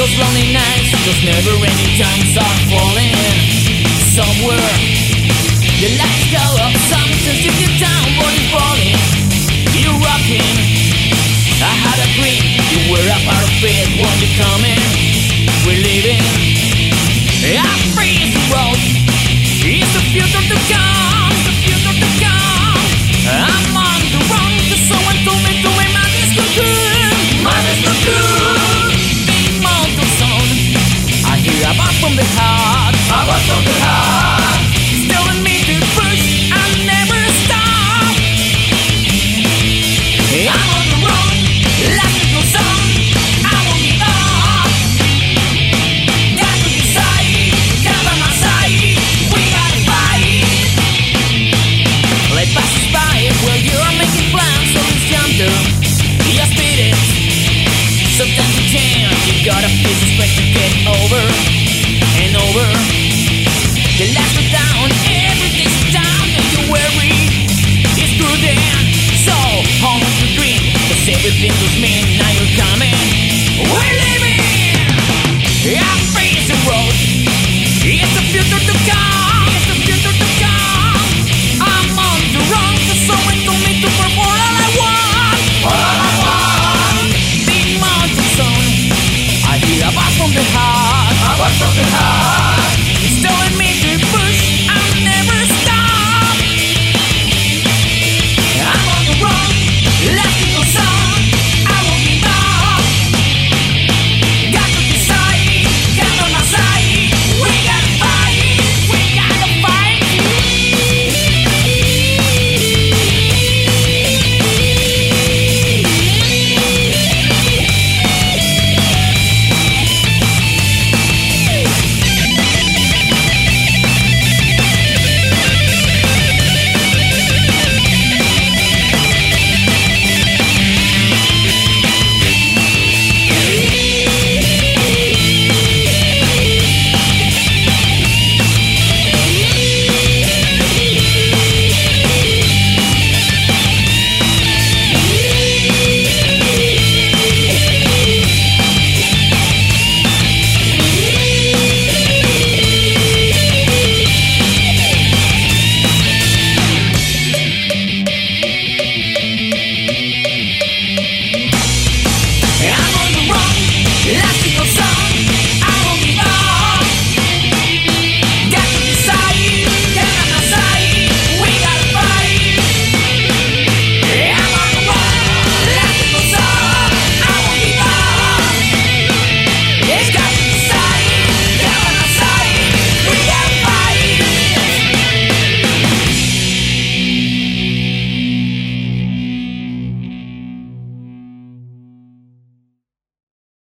those lonely nights, those never-ending times are falling. Somewhere the lights go up, sometimes you get down, body falling. You're rocking. I had a dream, you were a part of it. When you're coming, we're leaving. I'm free as the road. It's the future to come, the future to come. I'm on the run, cause someone told me to be my disco cool. My disco cool. Big mountain sound, I hear a bass from the heart. A bass from the